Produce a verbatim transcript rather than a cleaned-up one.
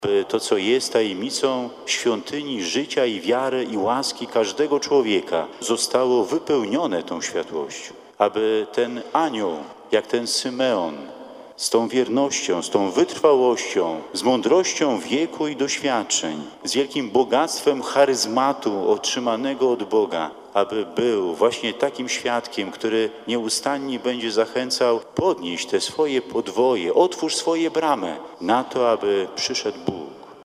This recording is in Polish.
by to, co jest tajemnicą świątyni życia i wiary i łaski każdego człowieka, zostało wypełnione tą światłością. Aby ten anioł, jak ten Symeon, z tą wiernością, z tą wytrwałością, z mądrością wieku i doświadczeń, z wielkim bogactwem charyzmatu otrzymanego od Boga, aby był właśnie takim świadkiem, który nieustannie będzie zachęcał: podnieś te swoje podwoje, otwórz swoje bramy na to, aby przyszedł Bóg.